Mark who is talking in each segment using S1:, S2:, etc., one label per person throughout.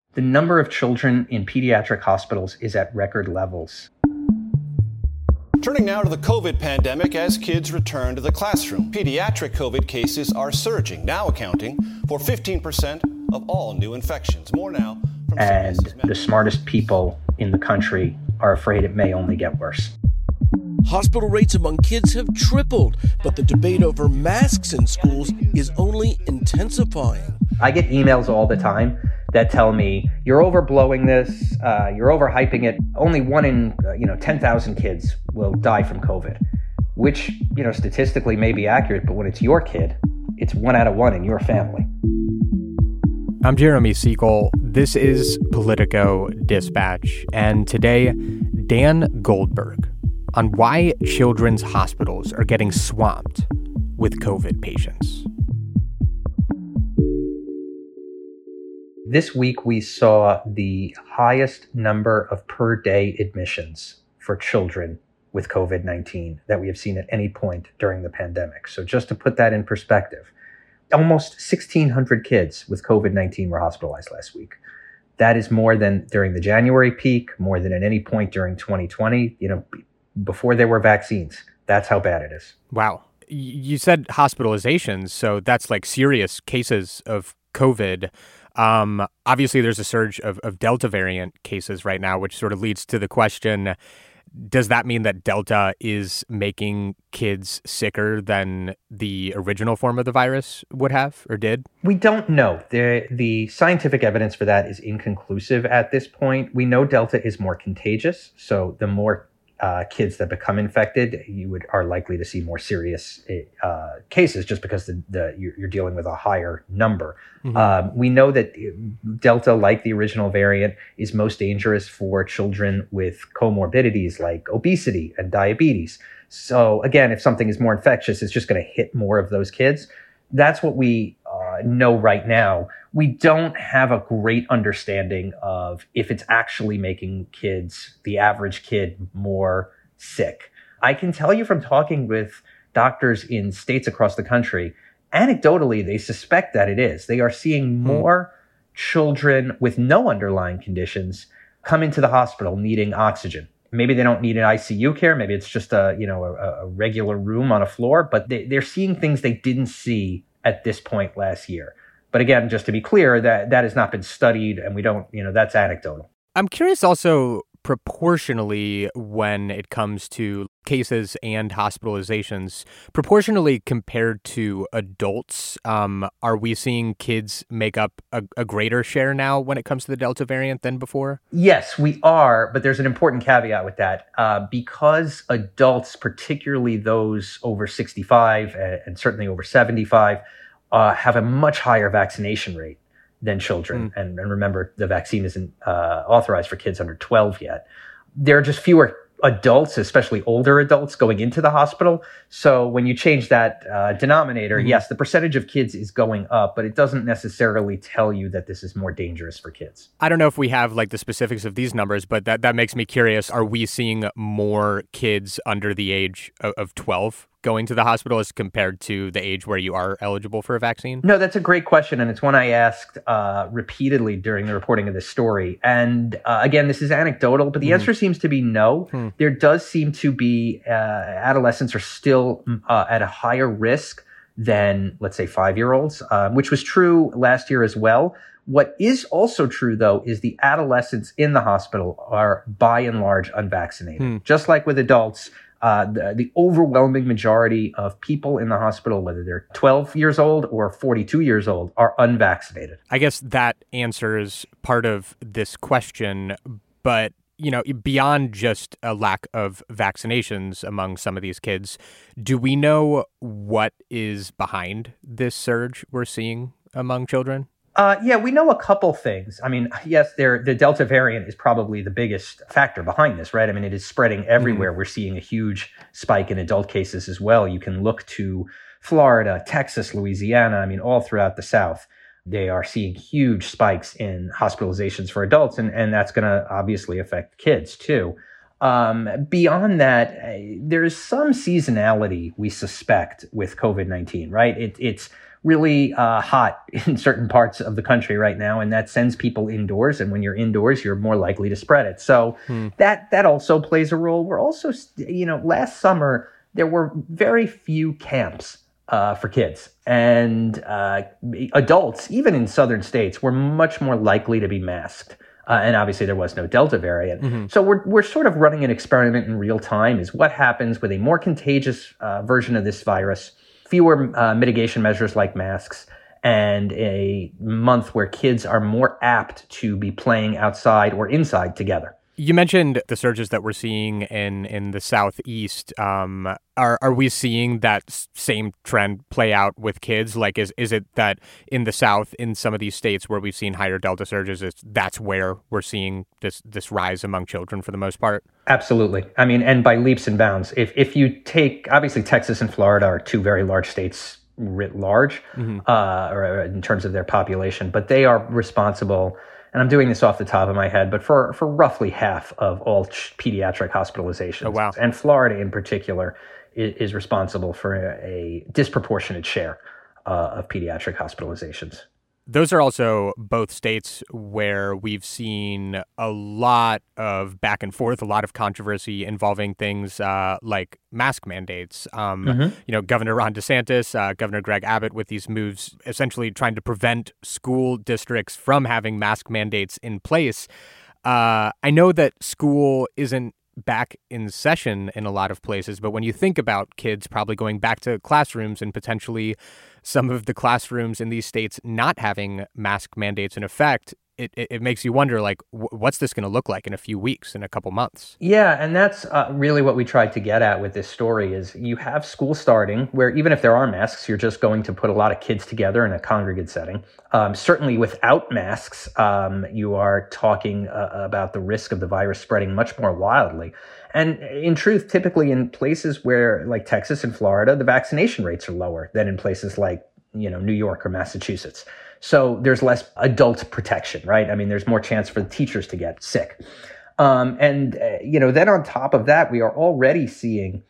S1: The number of children in pediatric hospitals is at record levels.
S2: Turning now to the COVID pandemic as kids return to the classroom. Pediatric COVID cases are surging, now accounting for 15% of all new infections. More now from
S1: And
S2: CBS's
S1: the smartest people in the country are afraid it may only get worse.
S3: Hospital rates among kids have tripled, but the debate over masks in schools is only intensifying.
S1: I get emails all the time that tell me, you're overblowing this, you're overhyping it. Only 1 in 10,000 kids will die from COVID, which, statistically may be accurate, but when it's your kid, it's 1 out of 1 in your family.
S4: I'm Jeremy Siegel. This is Politico Dispatch, and today, Dan Goldberg on why children's hospitals are getting swamped with COVID patients.
S1: This week, we saw the highest number of per-day admissions for children with COVID-19 that we have seen at any point during the pandemic. So just to put that in perspective, almost 1,600 kids with COVID-19 were hospitalized last week. That is more than during the January peak, more than at any point during 2020, before there were vaccines. That's how bad it is.
S4: Wow. You said hospitalizations, so that's like serious cases of COVID. Obviously, there's a surge of Delta variant cases right now, which sort of leads to the question, does that mean that Delta is making kids sicker than the original form of the virus would have or did?
S1: We don't know. The scientific evidence for that is inconclusive at this point. We know Delta is more contagious, so the more kids that become infected, you are likely to see more serious cases just because you're dealing with a higher number. Mm-hmm. We know that Delta, like the original variant, is most dangerous for children with comorbidities like obesity and diabetes. So again, if something is more infectious, it's just going to hit more of those kids. That's what we know right now. We don't have a great understanding of if it's actually making the average kid, more sick. I can tell you from talking with doctors in states across the country, anecdotally, they suspect that it is. They are seeing more children with no underlying conditions come into the hospital needing oxygen. Maybe they don't need an ICU care. Maybe it's just a regular room on a floor, but they're seeing things they didn't see at this point last year. But again, just to be clear, that has not been studied, and we don't, that's anecdotal.
S4: I'm curious also proportionally when it comes to cases and hospitalizations, proportionally compared to adults, are we seeing kids make up a greater share now when it comes to the Delta variant than before?
S1: Yes, we are, but there's an important caveat with that. Because adults, particularly those over 65 and certainly over 75, have a much higher vaccination rate than children. And remember, the vaccine isn't authorized for kids under 12 yet. There are just fewer adults, especially older adults, going into the hospital. So when you change that denominator, yes, the percentage of kids is going up, but it doesn't necessarily tell you that this is more dangerous for kids.
S4: I don't know if we have like the specifics of these numbers, but that makes me curious. Are we seeing more kids under the age of 12 going to the hospital as compared to the age where you are eligible for a vaccine?
S1: No, that's a great question. And it's one I asked repeatedly during the reporting of this story. And again, this is anecdotal, but the answer seems to be no. There does seem to be adolescents are still at a higher risk than, let's say, 5-year-olds, which was true last year as well. What is also true, though, is the adolescents in the hospital are by and large unvaccinated. Just like with adults, the overwhelming majority of people in the hospital, whether they're 12 years old or 42 years old, are unvaccinated.
S4: I guess that answers part of this question, but beyond just a lack of vaccinations among some of these kids, do we know what is behind this surge we're seeing among children?
S1: Yeah, we know a couple things. I mean, yes, the Delta variant is probably the biggest factor behind this, right? I mean, it is spreading everywhere. We're seeing a huge spike in adult cases as well. You can look to Florida, Texas, Louisiana, I mean, all throughout the South. They are seeing huge spikes in hospitalizations for adults, and that's going to obviously affect kids too. Beyond that, there is some seasonality we suspect with COVID-19, right? It's really hot in certain parts of the country right now, and that sends people indoors. And when you're indoors, you're more likely to spread it. So that also plays a role. We're also, last summer, there were very few camps for kids. And adults, even in southern states, were much more likely to be masked. And obviously there was no Delta variant. So we're sort of running an experiment in real time, is what happens with a more contagious version of this virus, fewer mitigation measures like masks, and a month where kids are more apt to be playing outside or inside together.
S4: You mentioned the surges that we're seeing in the Southeast. Are we seeing that same trend play out with kids? Like, is it that in the South, in some of these states where we've seen higher Delta surges, that's where we're seeing this rise among children for the most part?
S1: Absolutely. I mean, and by leaps and bounds. If you take, obviously, Texas and Florida are two very large states writ large, or in terms of their population, but they are responsible. And I'm doing this off the top of my head, but for roughly half of all pediatric hospitalizations.
S4: Oh, wow.
S1: And Florida in particular is responsible for a disproportionate share of pediatric hospitalizations.
S4: Those are also both states where we've seen a lot of back and forth, a lot of controversy involving things like mask mandates. Governor Ron DeSantis, Governor Greg Abbott with these moves, essentially trying to prevent school districts from having mask mandates in place. I know that school isn't back in session in a lot of places, but when you think about kids probably going back to classrooms and potentially some of the classrooms in these states not having mask mandates in effect, it makes you wonder, like, what's this going to look like in a few weeks, in a couple months? Yeah,
S1: and that's really what we tried to get at with this story is you have school starting where even if there are masks, you're just going to put a lot of kids together in a congregate setting. Certainly without masks, you are talking about the risk of the virus spreading much more wildly. And in truth, typically in places where, like Texas and Florida, the vaccination rates are lower than in places like, New York or Massachusetts. So there's less adult protection, right? I mean, there's more chance for the teachers to get sick. Then on top of that, we are already seeing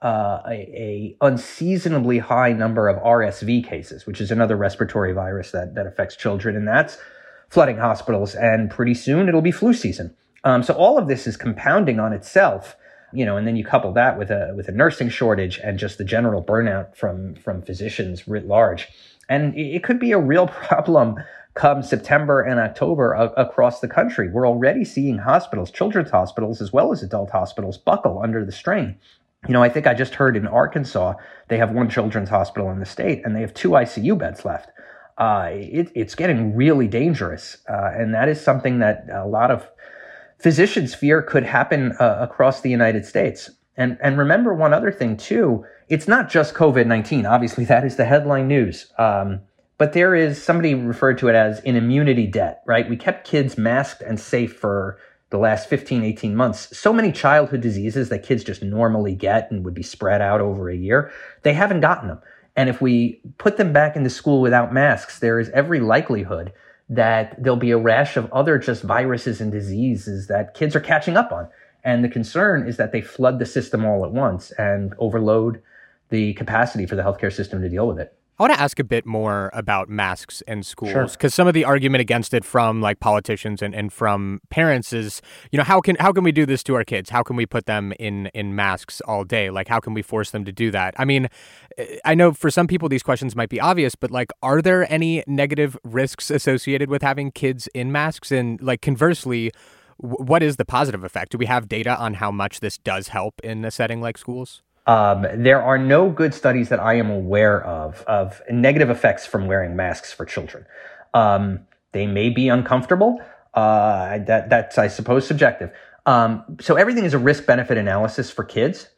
S1: a unseasonably high number of RSV cases, which is another respiratory virus that affects children, and that's flooding hospitals. And pretty soon it'll be flu season. So all of this is compounding on itself, and then you couple that with a nursing shortage and just the general burnout from physicians writ large. And it could be a real problem come September and October across the country. We're already seeing hospitals, children's hospitals, as well as adult hospitals, buckle under the strain. I think I just heard in Arkansas, they have one children's hospital in the state, and they have 2 ICU beds left. It's getting really dangerous. And that is something that a lot of physicians fear could happen across the United States. And remember one other thing, too. It's not just COVID-19. Obviously, that is the headline news. But there is, somebody referred to it as an immunity debt, right? We kept kids masked and safe for the last 15, 18 months. So many childhood diseases that kids just normally get and would be spread out over a year, they haven't gotten them. And if we put them back into school without masks, there is every likelihood that there'll be a rash of other just viruses and diseases that kids are catching up on. And the concern is that they flood the system all at once and overload the capacity for the healthcare system to deal with it.
S4: I want to ask a bit more about masks in schools, because some of the argument against it from like politicians and from parents is, how can we do this to our kids? How can we put them in masks all day? Like, how can we force them to do that? I mean, I know for some people these questions might be obvious, but like, are there any negative risks associated with having kids in masks? And like, conversely, what is the positive effect? Do we have data on how much this does help in a setting like schools?
S1: There are no good studies that I am aware of negative effects from wearing masks for children. They may be uncomfortable. That's, I suppose, subjective. So everything is a risk-benefit analysis for kids.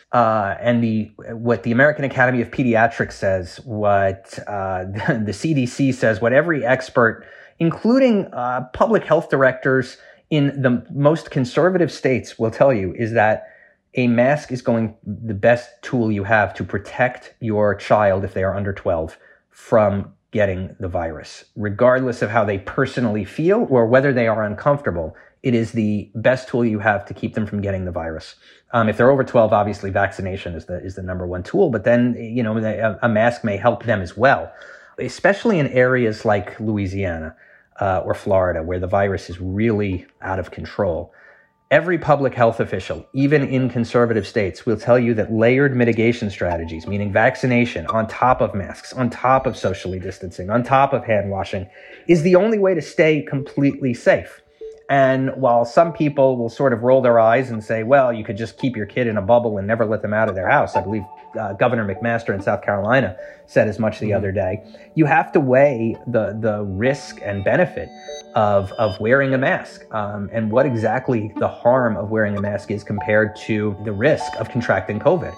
S1: And what the American Academy of Pediatrics says, what the CDC says, what every expert, including public health directors in the most conservative states, will tell you is that a mask is the best tool you have to protect your child, if they are under 12, from getting the virus. Regardless of how they personally feel or whether they are uncomfortable, it is the best tool you have to keep them from getting the virus. If they're over 12, obviously vaccination is the number one tool, but then, a mask may help them as well. especially in areas like Louisiana or Florida, where the virus is really out of control. Every public health official, even in conservative states, will tell you that layered mitigation strategies, meaning vaccination on top of masks, on top of socially distancing, on top of hand washing, is the only way to stay completely safe. And while some people will sort of roll their eyes and say, well, you could just keep your kid in a bubble and never let them out of their house. I believe Governor McMaster in South Carolina said as much the other day. You have to weigh the risk and benefit of wearing a mask and what exactly the harm of wearing a mask is compared to the risk of contracting COVID.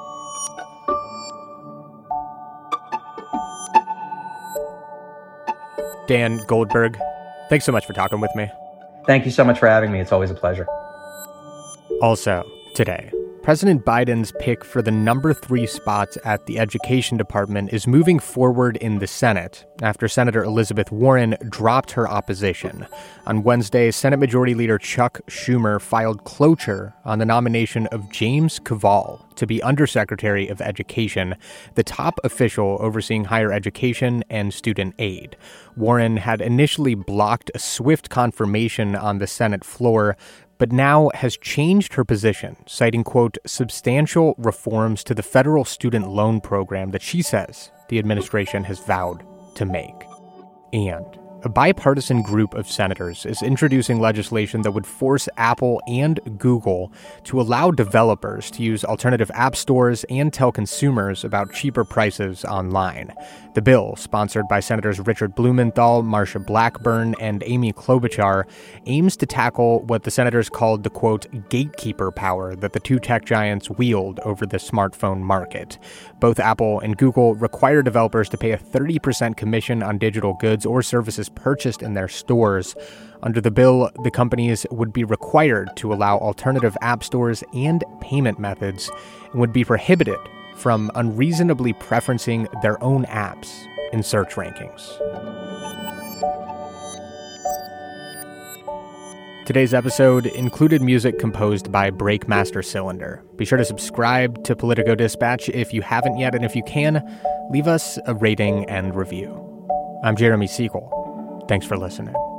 S4: Dan Goldberg, thanks so much for talking with me.
S1: Thank you so much for having me. It's always a pleasure.
S4: Also, today, President Biden's pick for the number 3 spot at the Education Department is moving forward in the Senate after Senator Elizabeth Warren dropped her opposition. On Wednesday, Senate Majority Leader Chuck Schumer filed cloture on the nomination of James Kvaal to be Undersecretary of Education, the top official overseeing higher education and student aid. Warren had initially blocked a swift confirmation on the Senate floor, but now has changed her position, citing, quote, substantial reforms to the federal student loan program that she says the administration has vowed to make. And a bipartisan group of senators is introducing legislation that would force Apple and Google to allow developers to use alternative app stores and tell consumers about cheaper prices online. The bill, sponsored by Senators Richard Blumenthal, Marsha Blackburn, and Amy Klobuchar, aims to tackle what the senators called the, quote, gatekeeper power that the two tech giants wield over the smartphone market. Both Apple and Google require developers to pay a 30% commission on digital goods or services purchased in their stores. Under the bill, the companies would be required to allow alternative app stores and payment methods and would be prohibited from unreasonably preferencing their own apps in search rankings. Today's episode included music composed by Breakmaster Cylinder. Be sure to subscribe to Politico Dispatch if you haven't yet, and if you can, leave us a rating and review. I'm Jeremy Siegel. Thanks for listening.